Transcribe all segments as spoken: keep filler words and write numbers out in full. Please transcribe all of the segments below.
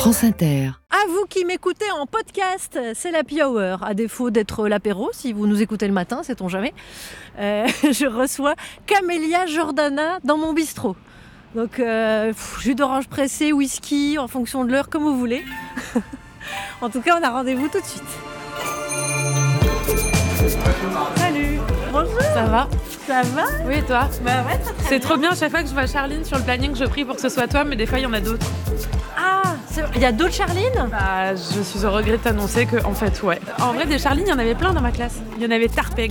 France Inter. À vous qui m'écoutez en podcast, c'est l'Happy Hour. À défaut d'être l'apéro, si vous nous écoutez le matin, sait-on jamais. Euh, je reçois Camélia Jordana dans mon bistrot. Donc, euh, pff, jus d'orange pressé, whisky, en fonction de l'heure, comme vous voulez. En tout cas, on a rendez-vous tout de suite. Salut. Bonjour. Ça va? Ça va? Oui, et toi? Bah ouais, très, très C'est bien. trop bien, à chaque fois que je vois Charline sur le planning, je prie pour que ce soit toi, mais des fois il y en a d'autres. Ah, il y a d'autres Charline? Bah, je suis au regret de t'annoncer que, en fait, ouais. En vrai, des Charline, il y en avait plein dans ma classe. Il y en avait Tarpeg.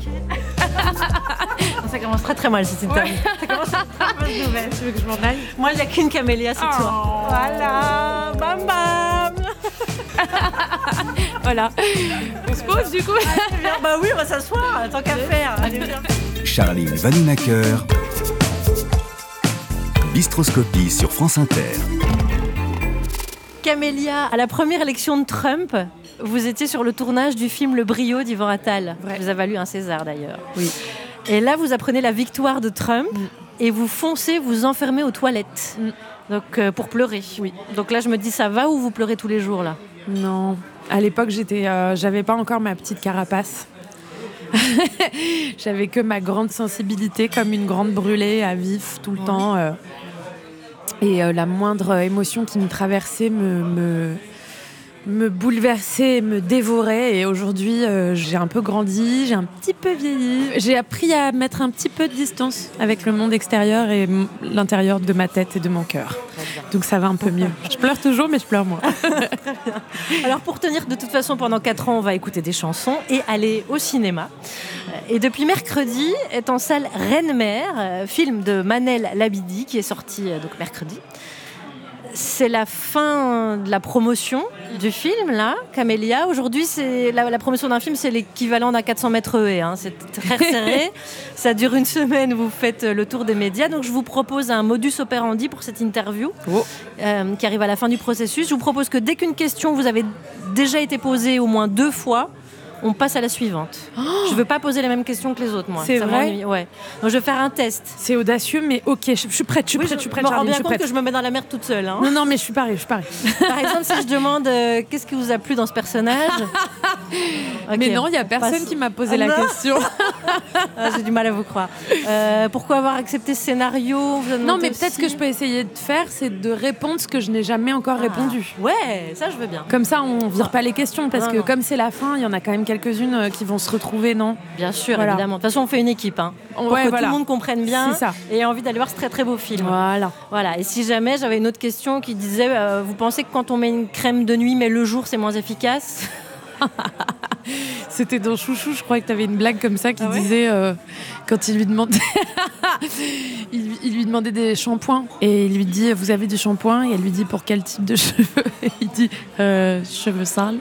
Ça commence très très mal cette interview. Ouais. Ça commence à être une mauvaise nouvelle. Tu veux que je m'en aille? Moi, il n'y a qu'une Camélia, c'est Oh. toi. Voilà, bam bam. Voilà. On se pose du coup? C'est bien. Bah oui, on va s'asseoir, tant qu'à faire. Allez, viens. Charline Vanhoenacker, Bistroscopie sur France Inter. Camélia, à la première élection de Trump, vous étiez sur le tournage du film Le Brio d'Yvan Attal. Vrai. Vous avez valu un César d'ailleurs. Oui. Et là, vous apprenez la victoire de Trump Mm. et vous foncez vous enfermer aux toilettes. Mm. Donc euh, pour pleurer. Oui. Donc là, je me dis, ça va ou vous pleurez tous les jours là? Non. À l'époque, j'étais, euh, j'avais pas encore ma petite carapace. J'avais que ma grande sensibilité, comme une grande brûlée à vif tout le Ouais. temps. euh. Et euh, la moindre émotion qui me traversait me, me, me bouleversait, me dévorait. Et aujourd'hui, euh, j'ai un peu grandi, j'ai un petit peu vieilli. J'ai appris à mettre un petit peu de distance avec le monde extérieur et m- l'intérieur de ma tête et de mon cœur. Très bien. Donc ça va un peu mieux. Je pleure toujours, mais je pleure moins. Alors pour tenir de toute façon pendant quatre ans, on va écouter des chansons et aller au cinéma. Et depuis mercredi est en salle Reine-Mère, euh, film de Manel Labidi qui est sorti euh, donc mercredi. C'est la fin de la promotion du film, là, Camélia. Aujourd'hui, c'est la, la promotion d'un film, c'est l'équivalent d'un quatre cents mètres haies. Hein. C'est très serré. Ça dure une semaine, vous faites le tour des médias. Donc, je vous propose un modus operandi pour cette interview Oh. euh, qui arrive à la fin du processus. Je vous propose que dès qu'une question vous avez déjà été posée au moins deux fois, on passe à la suivante. Je ne veux pas poser les mêmes questions que les autres, moi. C'est Ça vrai m'ennuie, ouais. Donc, je vais faire un test. C'est audacieux, mais ok, je, je suis prête, je suis Oui, prête, je suis je prête, me rends Charline, bien je suis compte prête. que je me mets dans la merde toute seule. Hein. Non, non, mais je suis pareil, je suis pareil. Par exemple, si je demande euh, qu'est-ce qui vous a plu dans ce personnage. Ok, Mais non, il n'y a on personne passe. qui m'a posé Ah la non. question. Ah, j'ai du mal à vous croire. Euh, pourquoi avoir accepté ce scénario? On vous a Non, demandé mais peut-être aussi. que je peux essayer de faire, c'est de répondre ce que je n'ai jamais encore Ah, répondu. Ouais, ça je veux bien. Comme ça, on vire pas les questions, parce Non, que non. comme c'est la fin, il y en a quand même quelques-unes euh, qui vont se retrouver, non? Bien sûr, Voilà. évidemment. De toute façon, on fait une équipe. Hein, pour Ouais, que voilà. tout le monde comprenne bien C'est ça. et ait envie d'aller voir ce très très beau film. Voilà. Voilà. Et si jamais j'avais une autre question qui disait euh, vous pensez que quand on met une crème de nuit mais le jour c'est moins efficace? C'était dans Chouchou, je crois que tu avais une blague comme ça qui Ah ouais disait, euh, quand il lui demandait il, lui- il lui demandait des shampoings, et il lui dit, vous avez du shampoing? Et elle lui dit, pour quel type de cheveux? Et il dit, euh, cheveux sales.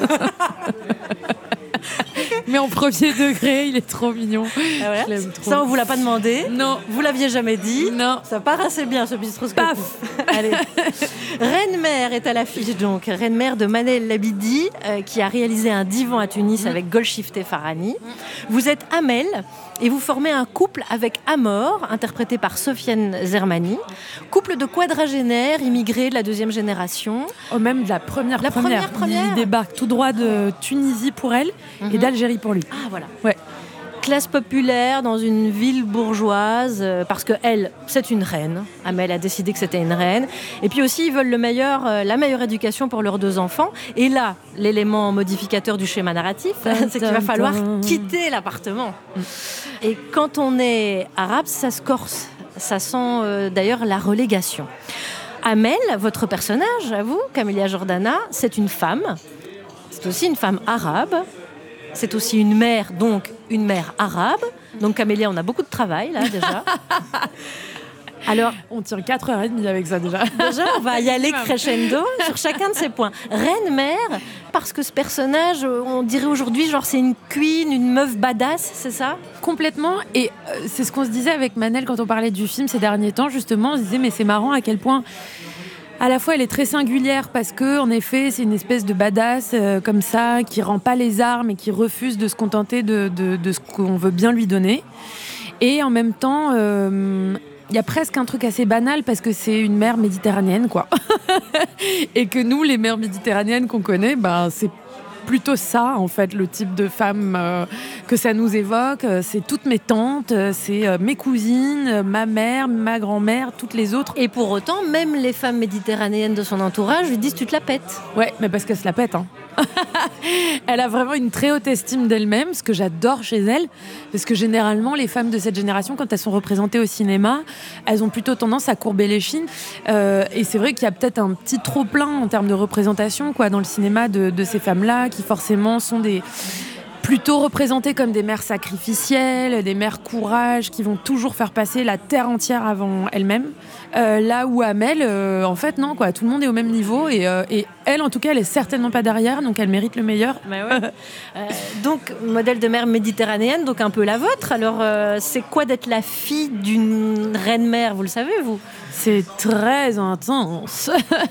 Mais en premier degré, il est trop mignon. Ah, voilà. Je l'aime trop. Ça on vous l'a pas demandé. Non. Vous l'aviez jamais dit. Non. Ça part assez bien ce bistroscopie. Paf. Allez. Reine-Mère est à l'affiche donc. Reine-Mère de Manel Labidi euh, qui a réalisé un divan à Tunis avec Golshifteh Farhani. Vous êtes Amel et vous formez un couple avec Amor, interprété par Sofiane Zermani. Couple de quadragénaires immigrés de la deuxième génération. Oh, même de la première La première, première. Il débarque tout droit de Tunisie pour elle et d'Algérie pour lui. Ah voilà. Ouais. Classe populaire dans une ville bourgeoise, euh, parce que elle, c'est une reine. Amel a décidé que c'était une reine. Et puis aussi, ils veulent le meilleur, euh, la meilleure éducation pour leurs deux enfants. Et là, l'élément modificateur du schéma narratif, c'est qu'il va falloir quitter l'appartement. Et quand on est arabe, ça se corse. Ça sent euh, d'ailleurs la relégation. Amel, votre personnage, à vous, Camélia Jordana, c'est une femme. C'est aussi une femme arabe. C'est aussi une mère, donc une mère arabe. Donc Camélia, on a beaucoup de travail là déjà. Alors, On tient quatre heures trente avec ça déjà. déjà, on va y aller crescendo sur chacun de ces points. Reine-mère, parce que ce personnage, on dirait aujourd'hui, genre c'est une queen, une meuf badass, c'est ça? Complètement. Et euh, c'est ce qu'on se disait avec Manel quand on parlait du film ces derniers temps, justement. On se disait, mais c'est marrant à quel point, à la fois, elle est très singulière parce que, en effet, c'est une espèce de badass euh, comme ça, qui rend pas les armes et qui refuse de se contenter de, de, de ce qu'on veut bien lui donner. Et en même temps, euh, il y a presque un truc assez banal parce que c'est une mère méditerranéenne, quoi. Et que nous, les mères méditerranéennes qu'on connaît, ben, c'est plutôt ça, en fait, le type de femme euh, que ça nous évoque. C'est toutes mes tantes, c'est euh, mes cousines, euh, ma mère, ma grand-mère, toutes les autres. Et pour autant, même les femmes méditerranéennes de son entourage lui disent « tu te la pètes ». Ouais, mais parce qu'elle se la pète, hein. Elle a vraiment une très haute estime d'elle-même, ce que j'adore chez elle, parce que généralement les femmes de cette génération, quand elles sont représentées au cinéma, elles ont plutôt tendance à courber les chines, euh, et c'est vrai qu'il y a peut-être un petit trop-plein en termes de représentation, quoi, dans le cinéma de, de ces femmes-là, qui forcément sont des... plutôt représentées comme des mères sacrificielles, des mères courage, qui vont toujours faire passer la terre entière avant elles-mêmes. Euh, là où Amel, euh, en fait, non, quoi, tout le monde est au même niveau. Et, euh, et elle, en tout cas, elle est certainement pas derrière, donc elle mérite le meilleur. Ouais. euh, donc, modèle de mère méditerranéenne, donc un peu la vôtre. Alors, euh, c'est quoi d'être la fille d'une reine-mère, vous le savez, vous ? C'est très intense.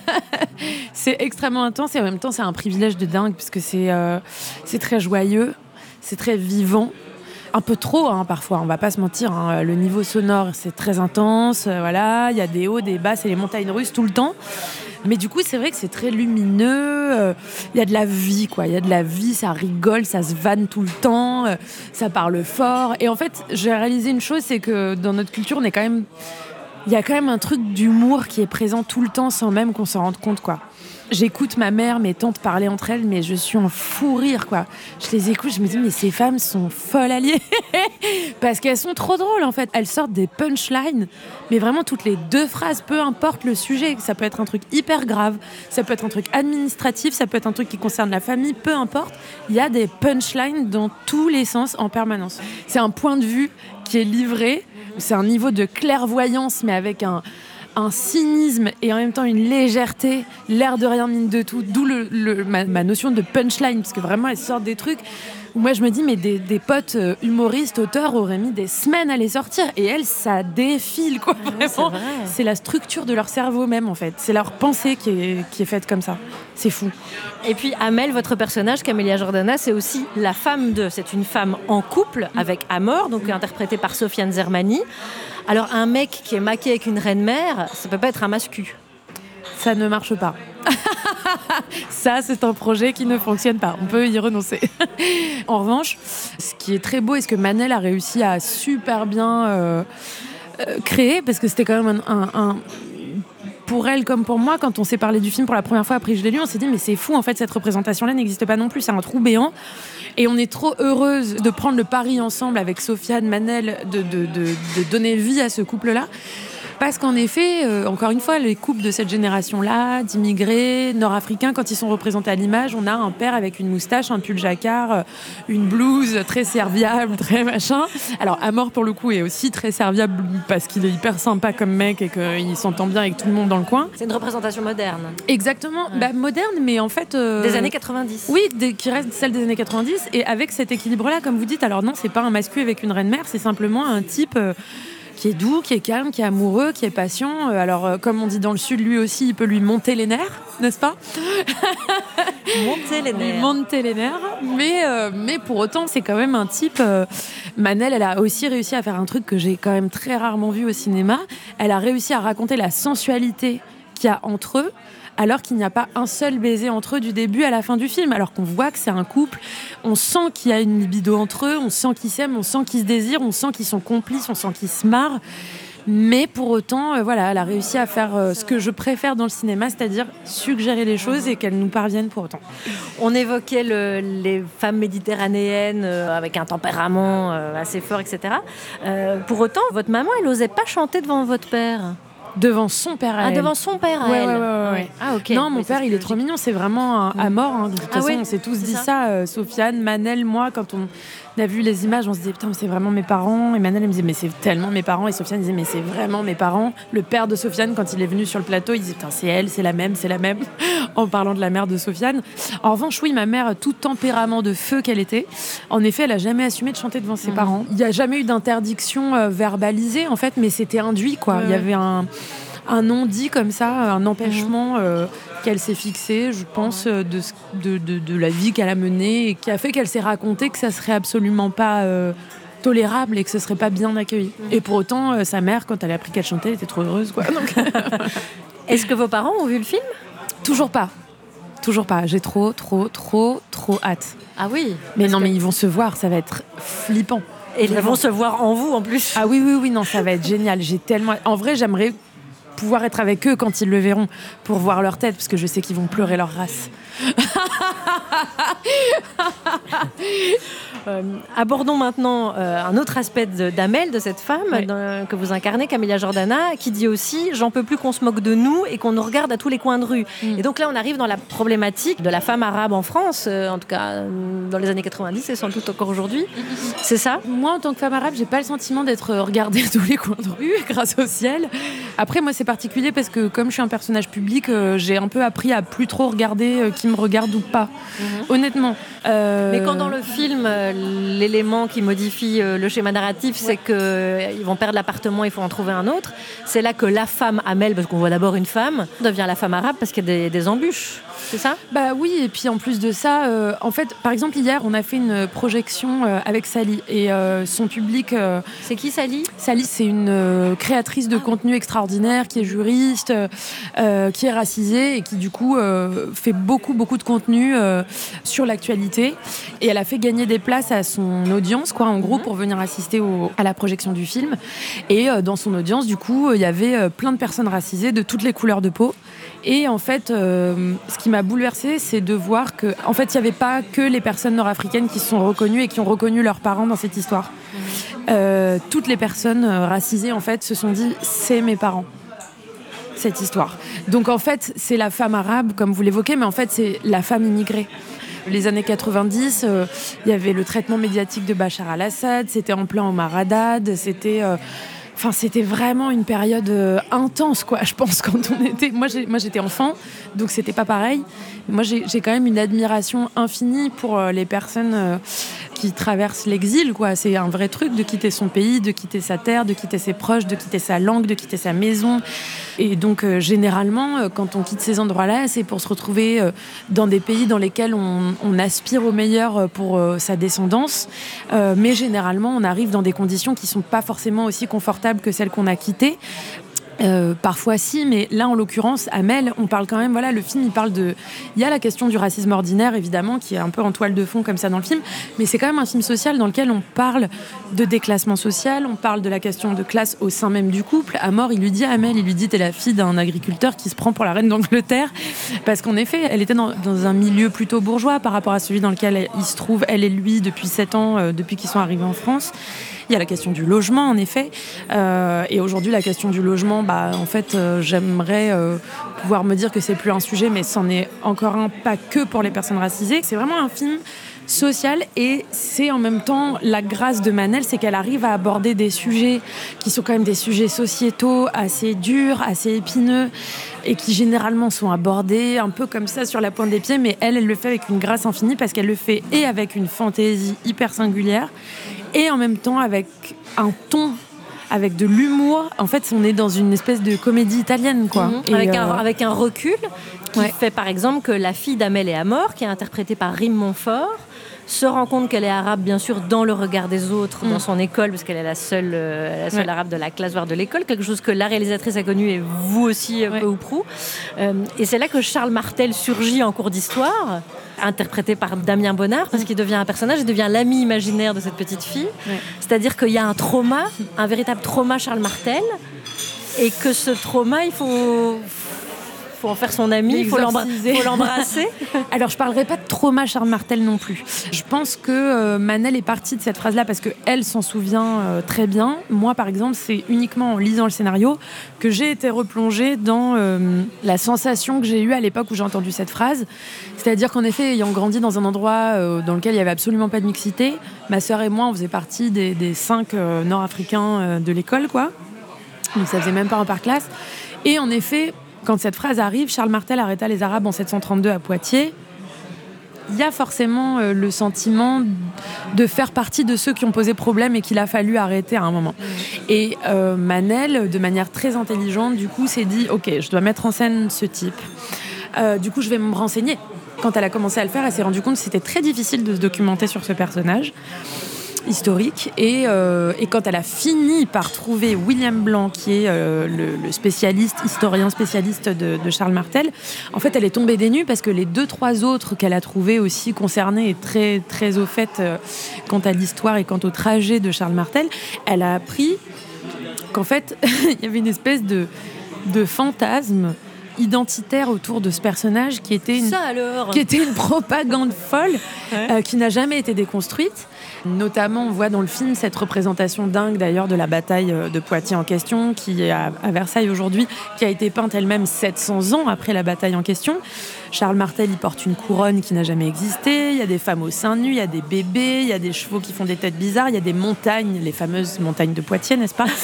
C'est extrêmement intense et en même temps, c'est un privilège de dingue, puisque c'est, euh, c'est très joyeux, c'est très vivant. Un peu trop, hein, parfois, on va pas se mentir. Hein. Le niveau sonore, c'est très intense. Euh, voilà, il y a des hauts, des bas, c'est les montagnes russes tout le temps. Mais du coup, c'est vrai que c'est très lumineux. Il euh, y a de la vie, quoi. Il y a de la vie, ça rigole, ça se vanne tout le temps, euh, ça parle fort. Et en fait, j'ai réalisé une chose, c'est que dans notre culture, on est quand même... Il y a quand même un truc d'humour qui est présent tout le temps sans même qu'on s'en rende compte, quoi. J'écoute ma mère, mes tantes parler entre elles, mais je suis en fou rire, quoi. Je les écoute, je me dis, mais ces femmes sont folles alliées. Parce qu'elles sont trop drôles, en fait. Elles sortent des punchlines, mais vraiment toutes les deux phrases, peu importe le sujet. Ça peut être un truc hyper grave, ça peut être un truc administratif, ça peut être un truc qui concerne la famille, peu importe. Il y a des punchlines dans tous les sens en permanence. C'est un point de vue qui est livré, c'est un niveau de clairvoyance, mais avec un... un cynisme et en même temps une légèreté, l'air de rien mine de tout, d'où le, le, ma, ma notion de punchline, parce que vraiment elles sortent des trucs où moi je me dis mais des, des potes humoristes, auteurs auraient mis des semaines à les sortir et elles ça défile, quoi. Ah, vraiment, c'est, c'est la structure de leur cerveau même, en fait, c'est leur pensée qui est, qui est faite comme ça, c'est fou. Et puis Amel, votre personnage, Camélia Jordana, c'est aussi la femme de, c'est une femme en couple avec Amor, donc interprétée par Sofiane Zermani. Alors un mec qui est maqué avec une reine-mère, ça peut pas être un mascu. Ça ne marche pas. Ça, c'est un projet qui ne fonctionne pas. On peut y renoncer. En revanche, ce qui est très beau et ce que Manel a réussi à super bien euh, euh, créer, parce que c'était quand même un, un, un... Pour elle comme pour moi, quand on s'est parlé du film pour la première fois après que je l'ai lu, on s'est dit mais c'est fou, en fait, cette représentation-là n'existe pas non plus, c'est un trou béant. Et on est trop heureuse de prendre le pari ensemble avec Sofiane, Manel, de, de, de, de donner vie à ce couple-là. Parce qu'en effet, euh, encore une fois, les couples de cette génération-là, d'immigrés nord-africains, quand ils sont représentés à l'image, on a un père avec une moustache, un pull jacquard, euh, une blouse très serviable, très machin. Alors, Amor, pour le coup, est aussi très serviable parce qu'il est hyper sympa comme mec et qu'il s'entend bien avec tout le monde dans le coin. C'est une représentation moderne. Exactement, ouais. bah, moderne, mais en fait... Euh, des années quatre-vingt-dix. Oui, des, qui reste celle des années quatre-vingt-dix, et avec cet équilibre-là, comme vous dites. Alors non, c'est pas un mascu avec une reine-mère, c'est simplement un type... Euh, qui est doux, qui est calme, qui est amoureux, qui est patient. Alors, euh, comme on dit dans le Sud, lui aussi, il peut lui monter les nerfs, n'est-ce pas ? Monter les nerfs. Monter les nerfs. Mais, euh, mais pour autant, c'est quand même un type... Euh, Manel, elle a aussi réussi à faire un truc que j'ai quand même très rarement vu au cinéma. Elle a réussi à raconter la sensualité qu'il y a entre eux, alors qu'il n'y a pas un seul baiser entre eux du début à la fin du film, alors qu'on voit que c'est un couple, on sent qu'il y a une libido entre eux, on sent qu'ils s'aiment, on sent qu'ils se désirent, on sent qu'ils sont complices, on sent qu'ils se marrent, mais pour autant, euh, voilà, elle a réussi à faire euh, ce que je préfère dans le cinéma, c'est-à-dire suggérer les choses et qu'elles nous parviennent pour autant. On évoquait le, les femmes méditerranéennes euh, avec un tempérament euh, assez fort, et cetera. Euh, pour autant, votre maman, elle n'osait pas chanter devant votre père. Devant son père à ah, elle. devant son père à ouais, elle. Ouais, ouais, ouais. Ah, ok. Non, mon oui, père, il est trop mignon. C'est vraiment un, à mort. Hein. De toute ah, façon, oui, on s'est tous dit ça, ça. Euh, Sofiane, Manel, moi, quand on a vu les images, on se disait putain, mais c'est vraiment mes parents. Et Manel, elle me disait mais c'est tellement mes parents. Et Sofiane disait mais c'est vraiment mes parents. Le père de Sofiane, quand il est venu sur le plateau, il disait putain, c'est elle, c'est la même, c'est la même. En parlant de la mère de Sofiane. En revanche, oui, ma mère, tout tempérament de feu qu'elle était, en effet, elle a jamais assumé de chanter devant ses mmh. parents. Il n'y a jamais eu d'interdiction euh, verbalisée, en fait, mais c'était induit, quoi. Il ouais. y avait un. un non-dit comme ça, un empêchement euh, qu'elle s'est fixé, je pense, de, de, de, de la vie qu'elle a menée et qui a fait qu'elle s'est racontée que ça serait absolument pas euh, tolérable et que ce serait pas bien accueilli. Mmh. Et pour autant, euh, sa mère, quand elle a appris qu'elle chantait, elle était trop heureuse, quoi. Donc... Est-ce que vos parents ont vu le film ? Toujours pas. Toujours pas. J'ai trop, trop, trop, trop hâte. Ah oui. Mais non, que... mais ils vont se voir, ça va être flippant. Et ils vont se voir en vous, en plus. Ah oui, oui, oui, non, ça va être génial. J'ai tellement... En vrai, j'aimerais pouvoir être avec eux quand ils le verront pour voir leur tête, parce que je sais qu'ils vont pleurer leur race. euh, abordons maintenant euh, un autre aspect de, d'Amel, de cette femme oui. dans, que vous incarnez, Camilla Jordana, qui dit aussi « J'en peux plus qu'on se moque de nous et qu'on nous regarde à tous les coins de rue mm. ». Et donc là, on arrive dans la problématique de la femme arabe en France, euh, en tout cas dans les années quatre-vingt-dix et sans doute encore aujourd'hui. Mm-hmm. C'est ça ? Moi, en tant que femme arabe, j'ai pas le sentiment d'être regardée à tous les coins de rue grâce au ciel. Après, moi, c'est particulier parce que comme je suis un personnage public, euh, j'ai un peu appris à plus trop regarder euh, qui me regarde ou pas. Mm-hmm. Honnêtement. Euh... Mais quand dans le film, euh, l'élément qui modifie euh, le schéma narratif, ouais. c'est qu'ils euh, vont perdre l'appartement, il faut en trouver un autre. C'est là que la femme Amel, parce qu'on voit d'abord une femme, devient la femme arabe parce qu'il y a des, des embûches. C'est ça ? Bah oui, et puis en plus de ça, euh, en fait, par exemple, hier, on a fait une projection euh, avec Sally et euh, son public... Euh, c'est qui Sally ? Sally, c'est une euh, créatrice de ah. contenu extraordinaire, qui est juriste, euh, qui est racisée et qui du coup euh, fait beaucoup, beaucoup de contenu euh, sur l'actualité. Et elle a fait gagner des places à son audience, quoi, en gros, mm-hmm. pour venir assister au, à la projection du film. Et euh, dans son audience, du coup, il y avait euh, plein de personnes racisées de toutes les couleurs de peau. Et en fait, euh, ce qui m'a bouleversée, c'est de voir que, en fait, il n'y avait pas que les personnes nord-africaines qui se sont reconnues et qui ont reconnu leurs parents dans cette histoire. Mmh. Euh, toutes les personnes racisées, en fait, se sont dit, c'est mes parents, cette histoire. Donc, en fait, c'est la femme arabe, comme vous l'évoquez, mais en fait, c'est la femme immigrée. Les années quatre-vingt-dix, il euh, y avait le traitement médiatique de Bachar al-Assad, c'était en plein Omar Haddad, c'était... Euh, Enfin, c'était vraiment une période euh, intense, quoi. Je pense quand on était. Moi, j'ai, moi, j'étais enfant, donc c'était pas pareil. Moi, j'ai, j'ai quand même une admiration infinie pour euh, les personnes euh, qui traversent l'exil, quoi. C'est un vrai truc de quitter son pays, de quitter sa terre, de quitter ses proches, de quitter sa langue, de quitter sa maison. Et donc, euh, généralement, euh, quand on quitte ces endroits-là, c'est pour se retrouver euh, dans des pays dans lesquels on, on aspire au meilleur pour euh, sa descendance. Euh, mais généralement, on arrive dans des conditions qui sont pas forcément aussi confortables que celle qu'on a quittée. Euh, parfois si, mais là en l'occurrence Amel, on parle quand même, voilà, le film il parle de, il y a la question du racisme ordinaire évidemment qui est un peu en toile de fond comme ça dans le film, mais c'est quand même un film social dans lequel on parle de déclassement social, on parle de la question de classe au sein même du couple. Amor, il lui dit à Amel, il lui dit t'es la fille d'un agriculteur qui se prend pour la reine d'Angleterre, parce qu'en effet elle était dans, dans un milieu plutôt bourgeois par rapport à celui dans lequel il se trouve elle et lui depuis sept ans, euh, depuis qu'ils sont arrivés en France. Il y a la question du logement, en effet. Euh, et aujourd'hui, la question du logement, bah, en fait, euh, j'aimerais euh, pouvoir me dire que c'est plus un sujet, mais c'en est encore un, pas que pour les personnes racisées. C'est vraiment un film social et c'est en même temps la grâce de Manel, c'est qu'elle arrive à aborder des sujets qui sont quand même des sujets sociétaux assez durs, assez épineux et qui généralement sont abordés un peu comme ça sur la pointe des pieds, mais elle, elle le fait avec une grâce infinie parce qu'elle le fait et avec une fantaisie hyper singulière et en même temps avec un ton, avec de l'humour. En fait, on est dans une espèce de comédie italienne, quoi. Mmh. Et avec, euh... un, avec un recul qui ouais. fait par exemple que la fille d'Amel et Amor, qui est interprétée par Rim Montfort, se rend compte qu'elle est arabe, bien sûr, dans le regard des autres, mmh. dans son école, parce qu'elle est la seule, euh, la seule ouais. arabe de la classe, voire de l'école, quelque chose que la réalisatrice a connu et vous aussi, ouais. peu ou prou. Euh, et c'est là que Charles Martel surgit en cours d'histoire, interprété par Damien Bonnard, parce qu'il devient un personnage, il devient l'ami imaginaire de cette petite fille. Ouais. C'est-à-dire qu'il y a un trauma, un véritable trauma Charles Martel, et que ce trauma, il faut... faut en faire son ami, il faut, l'embra- faut l'embrasser. Alors, je ne parlerai pas de trauma Charles Martel non plus. Je pense que euh, Manel est partie de cette phrase-là parce qu'elle s'en souvient euh, très bien. Moi, par exemple, c'est uniquement en lisant le scénario que j'ai été replongée dans euh, la sensation que j'ai eue à l'époque où j'ai entendu cette phrase. C'est-à-dire qu'en effet, ayant grandi dans un endroit euh, dans lequel il n'y avait absolument pas de mixité, ma sœur et moi, on faisait partie des, des cinq euh, Nord-Africains euh, de l'école, quoi. Donc, ça faisait même pas un par classe. Et en effet... Quand cette phrase arrive, Charles Martel arrêta les Arabes en sept cent trente-deux à Poitiers. Il y a forcément euh, le sentiment de faire partie de ceux qui ont posé problème et qu'il a fallu arrêter à un moment. Et euh, Manel, de manière très intelligente, du coup, s'est dit « Ok, je dois mettre en scène ce type. Euh, du coup, je vais me renseigner. » Quand elle a commencé à le faire, elle s'est rendue compte que c'était très difficile de se documenter sur ce personnage. historique. Et, euh, et quand elle a fini par trouver William Blanc, qui est euh, le, le spécialiste, historien spécialiste de, de Charles Martel, en fait, elle est tombée des nues parce que les deux, trois autres qu'elle a trouvés aussi concernés et très, très au fait euh, quant à l'histoire et quant au trajet de Charles Martel, elle a appris qu'en fait, il y avait une espèce de, de fantasme identitaire autour de ce personnage qui était une, Ça alors qui était une propagande folle ouais. euh, qui n'a jamais été déconstruite. Notamment, on voit dans le film cette représentation dingue d'ailleurs de la bataille de Poitiers en question, qui est à, à Versailles aujourd'hui, qui a été peinte elle-même sept cents ans après la bataille en question. Charles Martel, il porte une couronne qui n'a jamais existé, il y a des femmes au sein nu, il y a des bébés, il y a des chevaux qui font des têtes bizarres, il y a des montagnes, les fameuses montagnes de Poitiers, n'est-ce pas?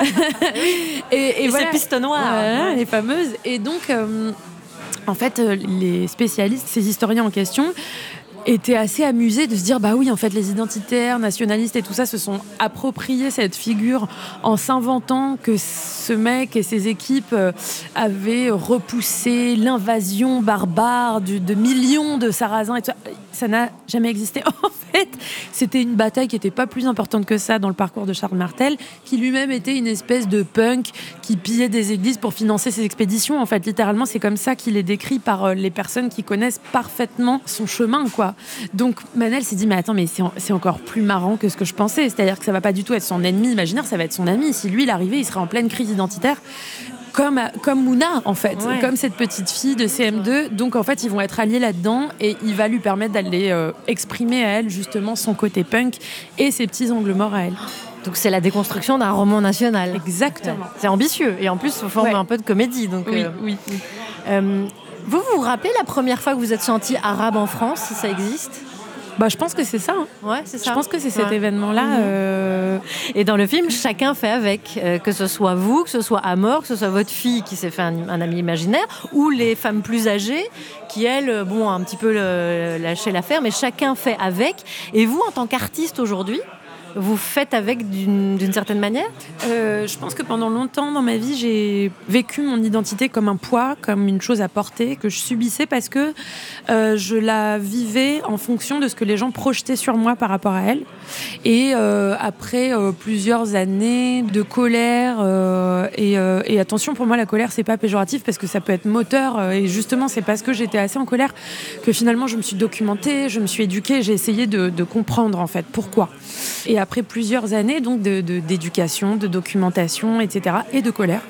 Et, et, et voilà. Ces pistes noires. Voilà, ouais. Les fameuses. Et donc, euh, en fait, les spécialistes, ces historiens en question, étaient assez amusés de se dire bah oui en fait les identitaires, nationalistes et tout ça se sont appropriés cette figure en s'inventant que ce mec et ses équipes avaient repoussé l'invasion barbare de, de millions de Sarrasins et tout ça. Ça n'a jamais existé. En fait, c'était une bataille qui n'était pas plus importante que ça dans le parcours de Charles Martel, qui lui-même était une espèce de punk qui pillait des églises pour financer ses expéditions. En fait, littéralement, c'est comme ça qu'il est décrit par les personnes qui connaissent parfaitement son chemin, quoi. Donc Manel s'est dit mais attends mais c'est, c'est encore plus marrant que ce que je pensais, c'est-à-dire que ça va pas du tout être son ennemi imaginaire, ça va être son ami. Si lui il arrivait, il serait en pleine crise identitaire comme, comme Mouna en fait, ouais. Comme cette petite fille de C M deux. Donc en fait ils vont être alliés là-dedans et il va lui permettre d'aller euh, exprimer à elle justement son côté punk et ses petits angles morts à elle. Donc c'est la déconstruction d'un roman national. Exactement. Ouais. C'est ambitieux et en plus sous forme ouais. un peu de comédie. Donc, oui, euh, oui. oui. Euh, Vous vous rappelez la première fois que vous êtes senti arabe en France, si ça existe? Bah, je pense que c'est ça. Hein. Ouais, c'est ça. Je pense que c'est cet ouais. événement-là. Mmh. Euh... Et dans le film, chacun fait avec. Euh, que ce soit vous, que ce soit Amor, que ce soit votre fille qui s'est fait un, un ami imaginaire, ou les femmes plus âgées qui, elles, bon, un petit peu le, lâché l'affaire, mais chacun fait avec. Et vous, en tant qu'artiste aujourd'hui, vous faites avec d'une, d'une certaine manière ? euh, Je pense que pendant longtemps dans ma vie, j'ai vécu mon identité comme un poids, comme une chose à porter, que je subissais parce que euh, je la vivais en fonction de ce que les gens projetaient sur moi par rapport à elle. Et euh, après euh, plusieurs années de colère, euh, et, euh, et attention, pour moi, la colère, c'est pas péjoratif parce que ça peut être moteur. Euh, et justement, c'est parce que j'étais assez en colère que finalement, je me suis documentée, je me suis éduquée, j'ai essayé de, de comprendre en fait pourquoi. Et après plusieurs années donc de, de, d'éducation, de documentation, et cetera, et de colère,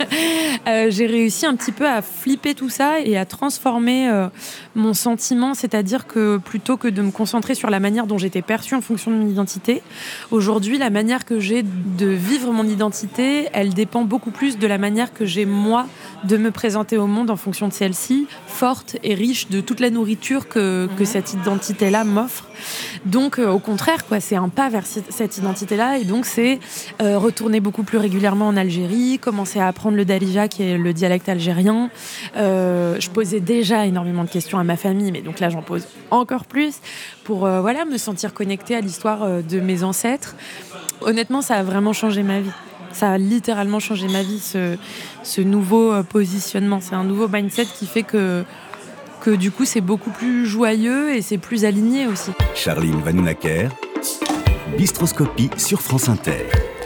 euh, j'ai réussi un petit peu à flipper tout ça et à transformer euh, mon sentiment, c'est-à-dire que plutôt que de me concentrer sur la manière dont j'étais perçue en fonction de mon identité, aujourd'hui, la manière que j'ai de vivre mon identité, elle dépend beaucoup plus de la manière que j'ai, moi, de me présenter au monde en fonction de celle-ci, forte et riche de toute la nourriture que, que cette identité-là m'offre. Donc, euh, au contraire, quoi, c'est un pas vers cette identité-là. Et donc, c'est euh, retourner beaucoup plus régulièrement en Algérie, commencer à apprendre le Dalija, qui est le dialecte algérien. Euh, je posais déjà énormément de questions à ma famille, mais donc là, j'en pose encore plus pour euh, voilà, me sentir connectée à l'histoire euh, de mes ancêtres. Honnêtement, ça a vraiment changé ma vie. Ça a littéralement changé ma vie, ce, ce nouveau euh, positionnement. C'est un nouveau mindset qui fait que que du coup, c'est beaucoup plus joyeux et c'est plus aligné aussi. Charline Vanhoenacker, Bistroscopie sur France Inter.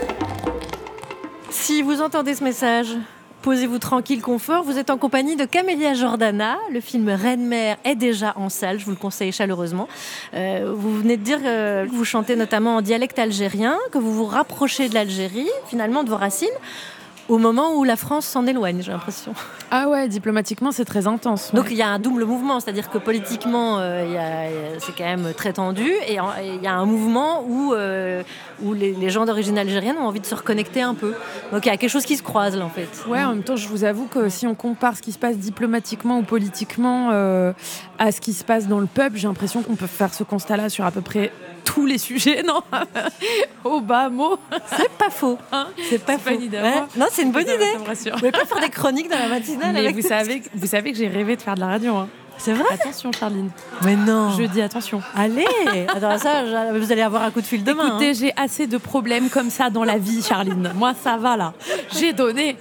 Si vous entendez ce message, posez-vous tranquille, confort. Vous êtes en compagnie de Camélia Jordana. Le film Reine-Mère est déjà en salle, je vous le conseille chaleureusement. Euh, vous venez de dire euh, que vous chantez notamment en dialecte algérien, que vous vous rapprochez de l'Algérie, finalement de vos racines, au moment où la France s'en éloigne, j'ai l'impression. Ah ouais, diplomatiquement, c'est très intense. Ouais. Donc il y a un double mouvement, c'est-à-dire que politiquement, euh, y a, c'est quand même très tendu, et il y a un mouvement où, euh, où les, les gens d'origine algérienne ont envie de se reconnecter un peu. Donc il y a quelque chose qui se croise, là, en fait. Ouais, en même temps, je vous avoue que si on compare ce qui se passe diplomatiquement ou politiquement euh, à ce qui se passe dans le peuple, j'ai l'impression qu'on peut faire ce constat-là sur à peu près tous les sujets, non? Au bas mot. C'est pas faux. Hein, c'est pas, c'est faux. Pas une idée. Ouais. Non, c'est une bonne ça, idée. Ça me rassure. Vous pouvez pas faire des chroniques dans la matinale. Mais avec vous savez, vous savez que j'ai rêvé de faire de la radio. Hein. C'est vrai ? Attention, Charline. Mais non. Je dis attention. Allez. Attends, ça, vous allez avoir un coup de fil demain. Écoutez, hein. j'ai assez de problèmes comme ça dans la vie, Charline. Moi, ça va là. J'ai donné.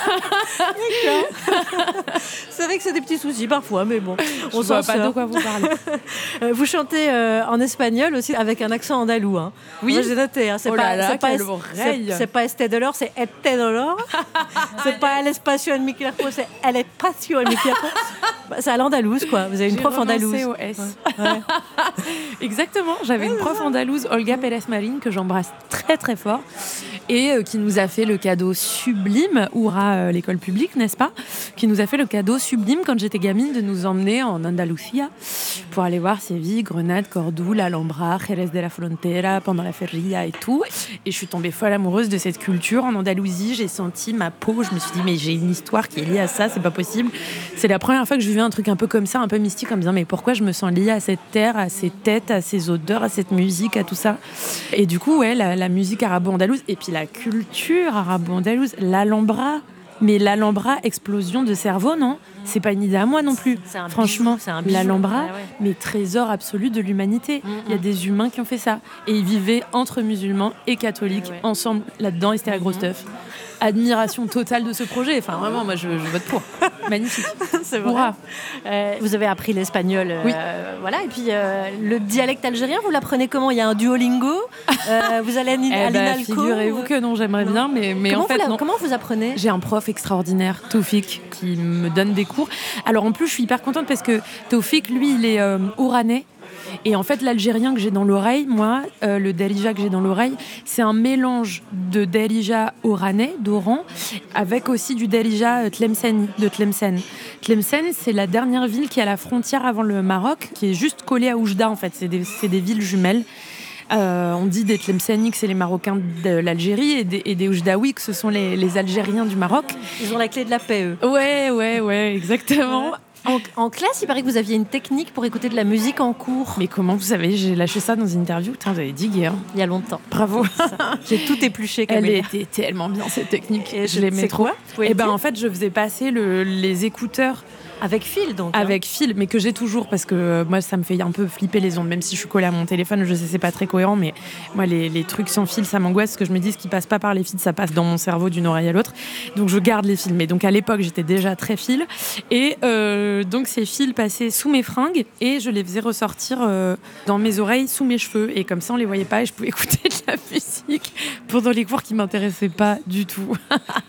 C'est vrai que c'est des petits soucis parfois, mais bon, Je on vois s'en pas sort. de quoi vous parlez. Euh, Vous chantez euh, en espagnol aussi avec un accent andalou. Hein. Oui. Moi, j'ai noté. Hein. C'est Oh pas, là là, c'est pas, quelle c'est, oreille. c'est pas Este Dolor, c'est Ete Dolor. C'est pas El Espacio en mi cuerpo, c'est El Espacio en mi cuerpo. Bah, c'est à l'andalouse, quoi. Vous avez une J'ai prof renoncé andalouse. au S. Ouais. Ouais. Exactement. J'avais une prof andalouse, Olga Pérez Marín, que j'embrasse très très fort et euh, qui nous a fait le cadeau sublime, Oura, euh, l'école publique, n'est-ce pas ? Qui nous a fait le cadeau sublime quand j'étais gamine de nous emmener en Andalusia pour aller voir Séville, Grenade, Cordoue, l'Alhambra, Jerez de la Frontera, pendant la feria et tout. Et je suis tombée folle amoureuse de cette culture en Andalousie. J'ai senti ma peau. Je me suis dit, mais j'ai une histoire qui est liée à ça, c'est pas possible. C'est la première fois que je vivais un truc un peu comme ça, un peu mystique, en me disant, mais pourquoi je me sens liée à cette terre, à ces têtes, à ces odeurs, à cette musique, à tout ça. Et du coup, ouais, la, la musique arabo-andalouse, et puis la culture arabo-andalouse, l'Alhambra. Mais l'Alhambra, explosion de cerveau, non ? C'est pas une idée à moi non plus. C'est un Franchement, bijou, c'est un bijou. l'Alhambra, Ah ouais. mais trésor absolu de l'humanité. Mm-hmm. Il y a des humains qui ont fait ça. Et ils vivaient entre musulmans et catholiques, Ah ouais. ensemble, là-dedans, et c'était la grosse teuf. Admiration totale de ce projet. Enfin, vraiment, moi, je, je vote pour. Magnifique. C'est vrai. Hurrah. Euh, vous avez appris l'espagnol, euh, Oui. voilà. Et puis euh, le dialecte algérien, vous l'apprenez comment ? Il y a un Duolingo. Euh, vous allez à, Ni- Eh à ben, l'Inalco. figurez-vous que non, j'aimerais Non. bien, mais, mais comment en fait, vous la- non. Comment vous apprenez ? J'ai un prof extraordinaire, Taufik, qui me donne des cours. Alors en plus, je suis hyper contente parce que Taufik, lui, il est euh, oranais. Et en fait, l'algérien que j'ai dans l'oreille, moi, euh, le darija que j'ai dans l'oreille, c'est un mélange de darija oranais, d'Oran, avec aussi du darija euh, tlemceni, de Tlemcen. Tlemcen, c'est la dernière ville qui est à la frontière avant le Maroc, qui est juste collée à Oujda, en fait. C'est des, c'est des villes jumelles. Euh, on dit des Tlemceni que c'est les Marocains de l'Algérie et des, et des Oujdaouis que ce sont les, les Algériens du Maroc. Ils ont la clé de la paix, eux. Ouais, ouais, ouais, exactement. En, en classe, il paraît que vous aviez une technique pour écouter de la musique en cours. Mais comment vous savez, j'ai lâché ça dans une interview. Putain, vous avez digué, hein. Il y a longtemps. Bravo. J'ai tout épluché comme Elle elle. était tellement bien cette technique. Et je l'aimais c'est trop. quoi Vous pouvez Et ben dire en fait, je faisais passer le, les écouteurs Avec fil, donc. hein. avec fil, mais que j'ai toujours parce que euh, moi ça me fait un peu flipper les ondes, même si je suis collée à mon téléphone. Je sais c'est pas très cohérent, mais moi les, les trucs sans fil ça m'angoisse parce que je me dis ce qui passe pas par les fils ça passe dans mon cerveau d'une oreille à l'autre. Donc je garde les fils. Mais donc à l'époque j'étais déjà très fil et euh, donc ces fils passaient sous mes fringues et je les faisais ressortir euh, dans mes oreilles sous mes cheveux et comme ça on les voyait pas et je pouvais écouter de la musique pendant les cours qui m'intéressaient pas du tout.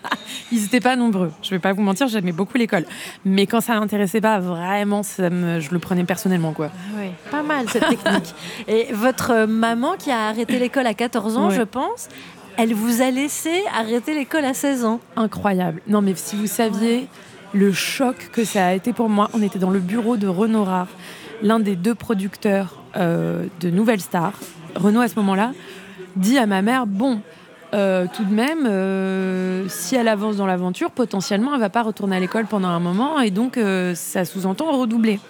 Ils étaient pas nombreux. Je vais pas vous mentir, j'aimais beaucoup l'école, mais quand ça m'intéressait pas vraiment, ça me, je le prenais personnellement quoi. Oui, pas mal cette technique. Et votre maman qui a arrêté l'école à quatorze ans, Ouais. je pense, elle vous a laissé arrêter l'école à seize ans. Incroyable. Non mais si vous saviez le choc que ça a été pour moi, on était dans le bureau de Renaud Rare, l'un des deux producteurs euh, de Nouvelle Star. Renaud à ce moment-là dit à ma mère bon. Euh, tout de même, euh, si elle avance dans l'aventure, potentiellement, elle va pas retourner à l'école pendant un moment, et donc euh, ça sous-entend redoubler.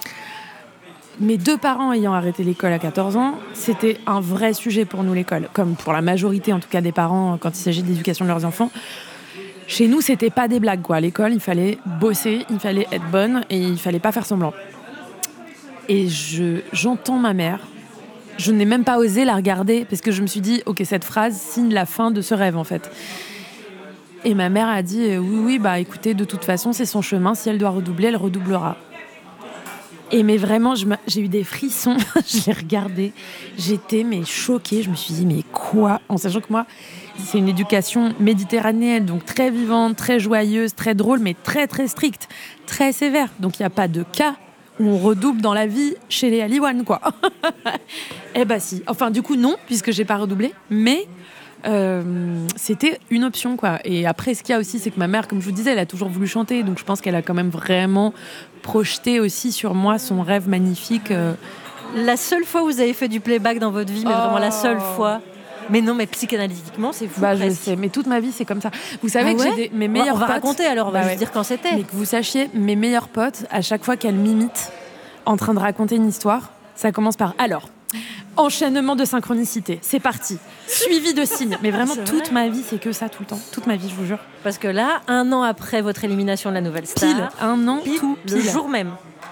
Mes deux parents ayant arrêté l'école à quatorze ans, c'était un vrai sujet pour nous l'école, comme pour la majorité en tout cas des parents quand il s'agit de l'éducation de leurs enfants. Chez nous, c'était pas des blagues quoi. L'école, il fallait bosser, il fallait être bonne et il fallait pas faire semblant. Et je, j'entends ma mère. Je n'ai même pas osé la regarder parce que je me suis dit, ok, cette phrase signe la fin de ce rêve en fait. Et ma mère a dit, oui, oui, bah écoutez, de toute façon, c'est son chemin. Si elle doit redoubler, elle redoublera. Et mais vraiment, je j'ai eu des frissons. Je l'ai regardée. J'étais mais choquée. Je me suis dit, mais quoi ? En sachant que moi, c'est une éducation méditerranéenne, donc très vivante, très joyeuse, très drôle, mais très très stricte, très sévère. Donc il n'y a pas de cas où on redouble dans la vie chez les Aliwan, quoi. Eh ben si. Enfin, du coup, non, puisque j'ai pas redoublé, mais euh, c'était une option, quoi. Et après, ce qu'il y a aussi, c'est que ma mère, comme je vous disais, elle a toujours voulu chanter, donc je pense qu'elle a quand même vraiment projeté aussi sur moi son rêve magnifique. Euh... La seule fois où vous avez fait du playback dans votre vie, mais Oh. vraiment la seule fois. Mais non, mais psychanalytiquement, c'est fou. Bah, je presque. sais, mais toute ma vie, c'est comme ça. Vous savez Ah que ouais j'ai des, mes On va- meilleurs on va potes... raconter alors, on va Bah juste ouais. dire quand c'était. Mais que vous sachiez, mes meilleurs potes, à chaque fois qu'elles m'imitent en train de raconter une histoire, ça commence par « alors ». Enchaînement de synchronicité, c'est parti. Suivi de signes. Mais vraiment, C'est toute vrai ma vie, c'est que ça tout le temps. Toute ma vie, je vous jure. Parce que là, un an après votre élimination de la Nouvelle Star, Pile, un an, pile, tout le pile. jour même.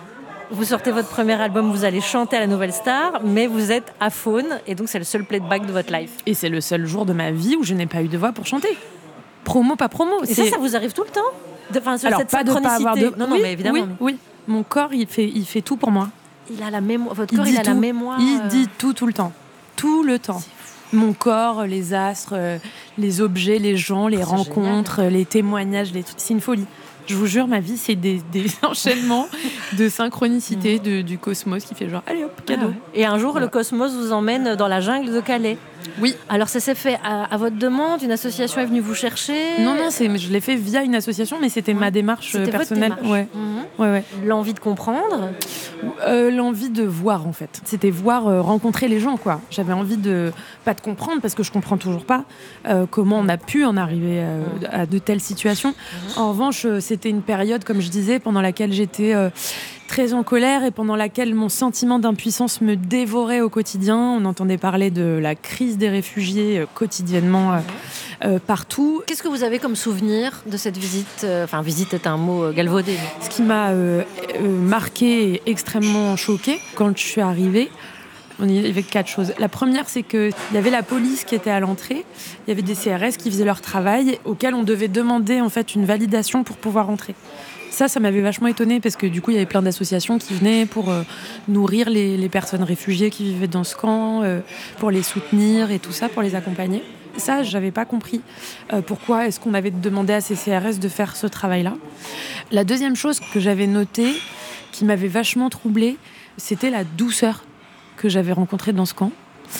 vous sortez votre premier album, vous allez chanter à la Nouvelle Star, mais vous êtes à Faune, et donc c'est le seul playback de votre life. Et c'est le seul jour de ma vie où je n'ai pas eu de voix pour chanter. Promo, pas promo. Et c'est... ça, ça vous arrive tout le temps de, enfin, sur Alors, cette pas de pas avoir de... Non, non, oui, mais évidemment. Oui, oui. Mon corps, il fait, il fait tout pour moi. Il a la mémoire. Votre Il corps, dit il a tout. la mémoire. Il euh... dit tout, tout le temps. Tout le temps. Mon corps, les astres, euh, les objets, les gens, les C'est rencontres, génial. les témoignages, les trucs. C'est une folie. Je vous jure, ma vie, c'est des, des enchaînements de synchronicité de, du cosmos qui fait genre, allez hop, cadeau. Ah ouais. Et un jour, voilà. Le cosmos vous emmène dans la jungle de Calais. Oui. Alors, ça s'est fait à, à votre demande. Une association est venue vous chercher. Non, non, c'est, je l'ai fait via une association, mais c'était ouais. ma démarche c'était personnelle. Votre démarche. Ouais. Mmh. Ouais, ouais. L'envie de comprendre. Euh, l'envie de voir, en fait. C'était voir, euh, rencontrer les gens, quoi. J'avais envie de, pas de comprendre, parce que je comprends toujours pas euh, comment on a pu en arriver euh, à de telles situations. Mmh. En revanche, c'était une période, comme je disais, pendant laquelle j'étais euh, très en colère et pendant laquelle mon sentiment d'impuissance me dévorait au quotidien. On entendait parler de la crise des réfugiés euh, quotidiennement euh, euh, partout. Qu'est-ce que vous avez comme souvenir de cette visite ? Enfin, visite est un mot euh, galvaudé. Mais... Ce qui m'a euh, euh, marqué et extrêmement choquée quand je suis arrivée, il y avait quatre choses. La première, c'est qu'il y avait la police qui était à l'entrée, il y avait des C R S qui faisaient leur travail, auquel on devait demander en fait une validation pour pouvoir entrer. Ça, ça m'avait vachement étonnée parce que du coup, il y avait plein d'associations qui venaient pour euh, nourrir les, les personnes réfugiées qui vivaient dans ce camp, euh, pour les soutenir et tout ça, pour les accompagner. Ça, j'avais pas compris euh, pourquoi est-ce qu'on avait demandé à ces C R S de faire ce travail-là. La deuxième chose que j'avais notée, qui m'avait vachement troublée, c'était la douceur que j'avais rencontrée dans ce camp,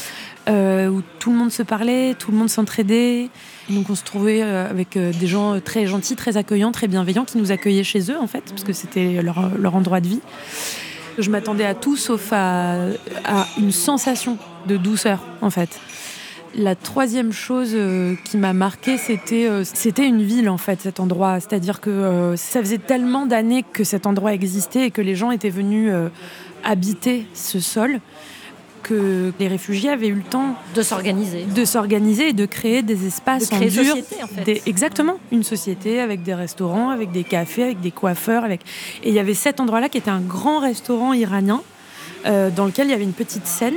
euh, où tout le monde se parlait, tout le monde s'entraidait. Donc on se trouvait euh, avec euh, des gens très gentils, très accueillants, très bienveillants, qui nous accueillaient chez eux, en fait, parce que c'était leur, leur endroit de vie. Je m'attendais à tout sauf à, à une sensation de douceur, en fait. La troisième chose euh, qui m'a marquée, c'était, euh, c'était une ville, en fait, cet endroit. C'est-à-dire que euh, ça faisait tellement d'années que cet endroit existait et que les gens étaient venus euh, habiter ce sol, que les réfugiés avaient eu le temps de s'organiser, de s'organiser et de créer des espaces de créer en dur, société, en fait. Des, exactement, une société avec des restaurants, avec des cafés, avec des coiffeurs, avec et il y avait cet endroit-là qui était un grand restaurant iranien euh, dans lequel il y avait une petite scène.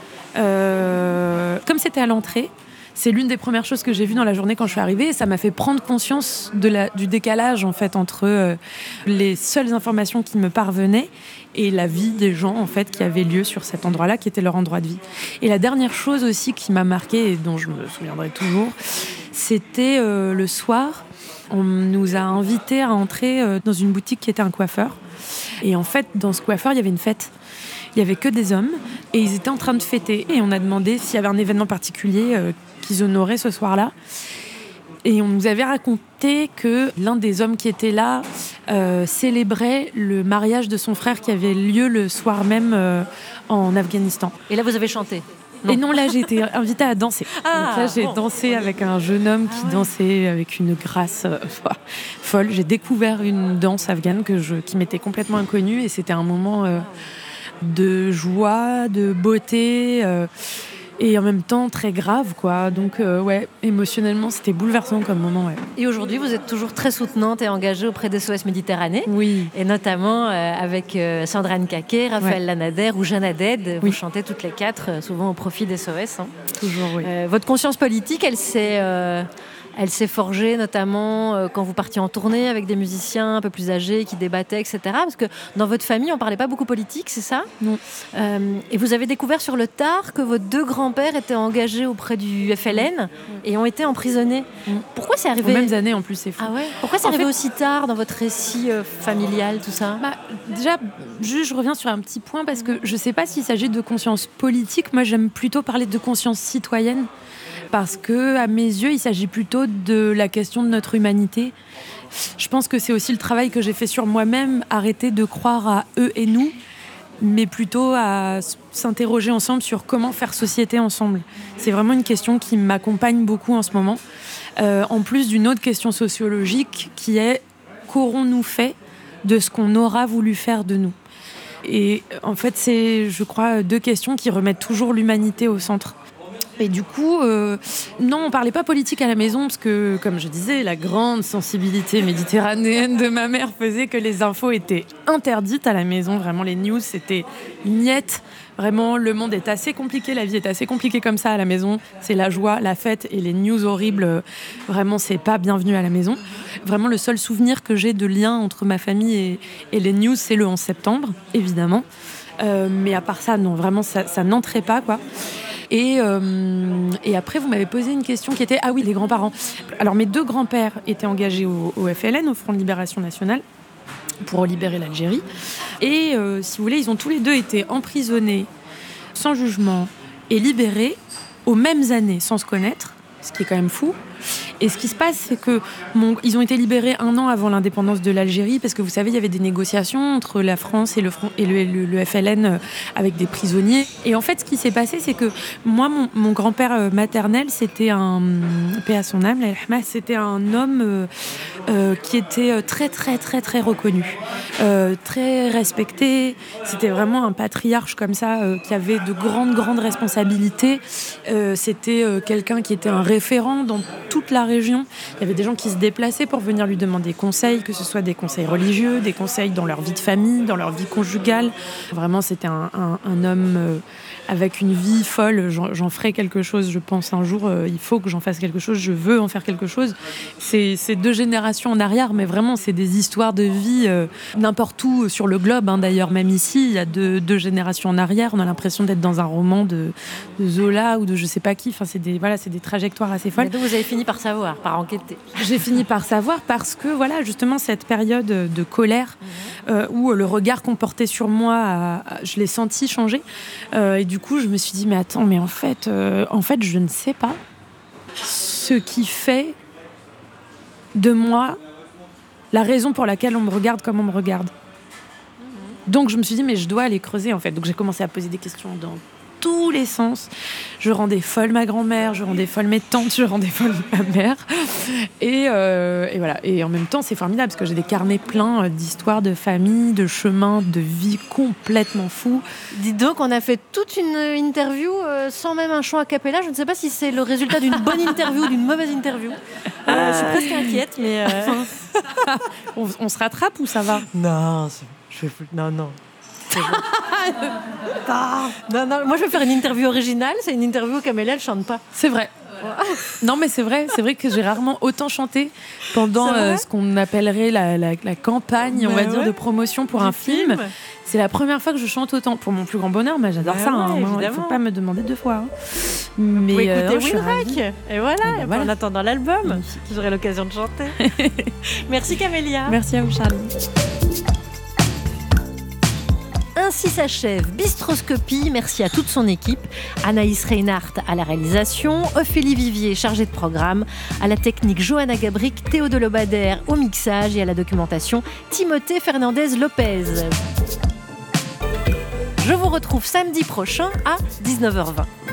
Euh, comme c'était à l'entrée, c'est l'une des premières choses que j'ai vues dans la journée quand je suis arrivée, et ça m'a fait prendre conscience de la, du décalage en fait entre euh, les seules informations qui me parvenaient et la vie des gens en fait qui avait lieu sur cet endroit-là, qui était leur endroit de vie. Et la dernière chose aussi qui m'a marquée et dont je me souviendrai toujours, c'était euh, le soir, on nous a invités à entrer euh, dans une boutique qui était un coiffeur. Et en fait, dans ce coiffeur, il y avait une fête. Il n'y avait que des hommes et ils étaient en train de fêter. Et on a demandé s'il y avait un événement particulier euh, qu'ils honoraient ce soir-là. Et on nous avait raconté que l'un des hommes qui était là euh, célébrait le mariage de son frère qui avait lieu le soir même euh, en Afghanistan. Et là, vous avez chanté ? Non. Et non, là, j'ai été invitée à danser. Ah, donc là, j'ai bon, dansé bon. avec un jeune homme qui ah ouais. dansait avec une grâce euh, folle. J'ai découvert une danse afghane que je, qui m'était complètement inconnue et c'était un moment euh, de joie, de beauté euh, et en même temps très grave, quoi. Donc, euh, ouais, émotionnellement, c'était bouleversant comme moment, ouais. Et aujourd'hui, vous êtes toujours très soutenante et engagée auprès d'S O S Méditerranée. Oui. Et notamment euh, avec euh, Sandrine Caquet, Raphaël ouais. Lanader ou Jeanne Haddad. Vous oui. chantez toutes les quatre, euh, souvent au profit d'S O S. Hein. Toujours, oui. Euh, votre conscience politique, elle s'est... Euh, Elle s'est forgée notamment euh, quand vous partiez en tournée avec des musiciens un peu plus âgés qui débattaient, et cetera. Parce que dans votre famille, on ne parlait pas beaucoup politique, c'est ça ? Non. Euh, et vous avez découvert sur le tard que vos deux grands-pères étaient engagés auprès du F L N mmh. et ont été emprisonnés. Mmh. Pourquoi c'est arrivé ? Aux mêmes années en plus, c'est fou. Ah ouais ? Pourquoi c'est en arrivé fait... aussi tard dans votre récit euh, familial, tout ça ? bah, Déjà, juste, je reviens sur un petit point parce que je ne sais pas s'il s'agit de conscience politique. Moi, j'aime plutôt parler de conscience citoyenne. Parce que, à mes yeux, il s'agit plutôt de la question de notre humanité. Je pense que c'est aussi le travail que j'ai fait sur moi-même, arrêter de croire à eux et nous, mais plutôt à s'interroger ensemble sur comment faire société ensemble. C'est vraiment une question qui m'accompagne beaucoup en ce moment. Euh, en plus d'une autre question sociologique qui est qu'aurons-nous fait de ce qu'on aura voulu faire de nous ? Et en fait, c'est, je crois, deux questions qui remettent toujours l'humanité au centre. Et du coup, euh, non, on parlait pas politique à la maison parce que, comme je disais, la grande sensibilité méditerranéenne de ma mère faisait que les infos étaient interdites à la maison. Vraiment, les news, c'était niette. Vraiment, le monde est assez compliqué, la vie est assez compliquée comme ça à la maison. C'est la joie, la fête et les news horribles. Vraiment, c'est pas bienvenu à la maison. Vraiment, le seul souvenir que j'ai de lien entre ma famille et, et les news, c'est le onze septembre, évidemment. Euh, mais à part ça, non, vraiment, ça, ça n'entrait pas, quoi. Et, euh, et après, vous m'avez posé une question qui était... Ah oui, les grands-parents. Alors, mes deux grands-pères étaient engagés au, au F L N, au Front de Libération Nationale, pour libérer l'Algérie. Et euh, si vous voulez, ils ont tous les deux été emprisonnés, sans jugement, et libérés aux mêmes années, sans se connaître, ce qui est quand même fou. Et ce qui se passe, c'est que mon, ils ont été libérés un an avant l'indépendance de l'Algérie, parce que vous savez, il y avait des négociations entre la France et le, et le, le, le F L N avec des prisonniers. Et en fait, ce qui s'est passé, c'est que moi, mon, mon grand-père maternel, c'était un, paix à son âme, c'était un homme euh, euh, qui était très, très, très, très reconnu, euh, très respecté. C'était vraiment un patriarche comme ça, euh, qui avait de grandes, grandes responsabilités. Euh, c'était euh, quelqu'un qui était un référent dans toute la région. Il y avait des gens qui se déplaçaient pour venir lui demander conseils, que ce soit des conseils religieux, des conseils dans leur vie de famille, dans leur vie conjugale. Vraiment, c'était un, un, un homme euh, avec une vie folle. J'en, j'en ferai quelque chose, je pense, un jour. Euh, il faut que j'en fasse quelque chose, je veux en faire quelque chose. C'est, c'est deux générations en arrière, mais vraiment, c'est des histoires de vie euh, n'importe où sur le globe. Hein, d'ailleurs, même ici, il y a deux, deux générations en arrière. On a l'impression d'être dans un roman de, de Zola ou de je sais pas qui. Enfin, c'est des, voilà, c'est des trajectoires assez folles. Mais donc, vous avez fini par savoir, par enquêter. J'ai fini par savoir parce que, voilà, justement, cette période de colère mmh. euh, où le regard qu'on portait sur moi, a, a, je l'ai senti changer. Euh, et du coup, je me suis dit, mais attends, mais en fait, euh, en fait, je ne sais pas ce qui fait de moi la raison pour laquelle on me regarde comme on me regarde. Mmh. Donc, je me suis dit, mais je dois aller creuser, en fait. Donc, j'ai commencé à poser des questions dans tous les sens. Je rendais folle ma grand-mère, je rendais folle mes tantes, je rendais folle ma mère. Et, euh, et voilà. Et en même temps, c'est formidable parce que j'ai des carnets pleins d'histoires de famille, de chemins, de vie complètement fous. Dites donc, on a fait toute une interview euh, sans même un chant a cappella. Je ne sais pas si c'est le résultat d'une bonne interview ou d'une mauvaise interview. Euh, je suis presque inquiète, mais... Euh... on, on se rattrape ou ça va ? Non, je fais... non, non. non, non, moi je vais faire une interview originale, c'est une interview où Camélia elle chante pas. C'est vrai. Non mais c'est vrai, c'est vrai que j'ai rarement autant chanté pendant euh, ce qu'on appellerait la, la, la campagne, bah on va ouais. dire, de promotion pour du un film. film. C'est la première fois que je chante autant, pour mon plus grand bonheur, mais j'adore bah ça. Ouais, hein, il ne faut pas me demander deux fois. Hein. Mais vous pouvez écouter euh, Winrack. Et voilà, et ben voilà. En attendant l'album, j'aurai l'occasion de chanter. Merci Camélia. Merci à vous Charlie. Ainsi s'achève Bistroscopie. Merci à toute son équipe. Anaïs Reinhardt à la réalisation, Ophélie Vivier chargée de programme, à la technique Johanna Gabric, Théo Delobadère au mixage et à la documentation Timothée Fernandez-Lopez. Je vous retrouve samedi prochain à dix-neuf heures vingt.